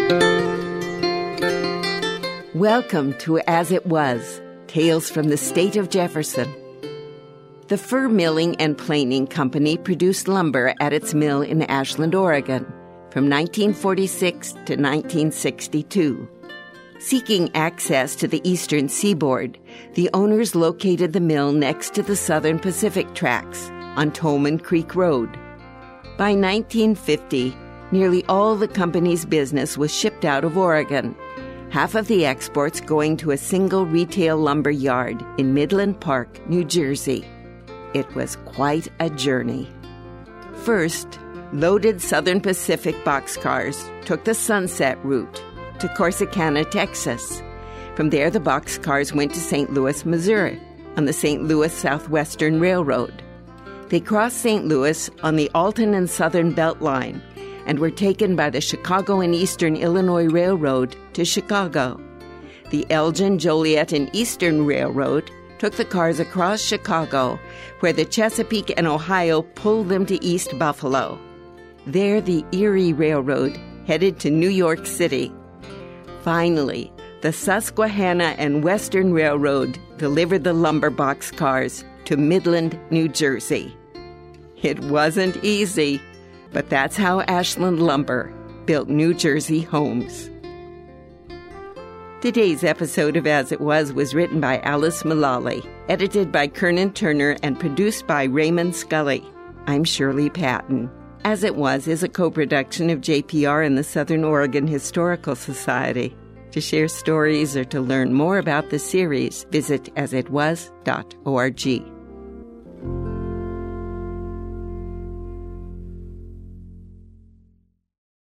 Welcome to As It Was, Tales from the State of Jefferson. The Fur Milling and Planing Company produced lumber at its mill in Ashland, Oregon, from 1946 to 1962. Seeking access to the eastern seaboard, the owners located the mill next to the Southern Pacific tracks on Tolman Creek Road. By 1950, nearly all the company's business was shipped out of Oregon, half of the exports going to a single retail lumber yard in Midland Park, New Jersey. It was quite a journey. First, loaded Southern Pacific boxcars took the Sunset route to Corsicana, Texas. From there, the boxcars went to St. Louis, Missouri, on the St. Louis Southwestern Railroad. They crossed St. Louis on the Alton and Southern Belt Line and were taken by the Chicago and Eastern Illinois Railroad to Chicago. The Elgin, Joliet, and Eastern Railroad took the cars across Chicago, where the Chesapeake and Ohio pulled them to East Buffalo. There, the Erie Railroad headed to New York City. Finally, the Susquehanna and Western Railroad delivered the lumber box cars to Midland, New Jersey. It wasn't easy, but that's how Ashland Lumber built New Jersey homes. Today's episode of As It Was written by Alice Mullally, edited by Kernan Turner, and produced by Raymond Scully. I'm Shirley Patton. As It Was is a co-production of JPR and the Southern Oregon Historical Society. To share stories or to learn more about the series, visit asitwas.org.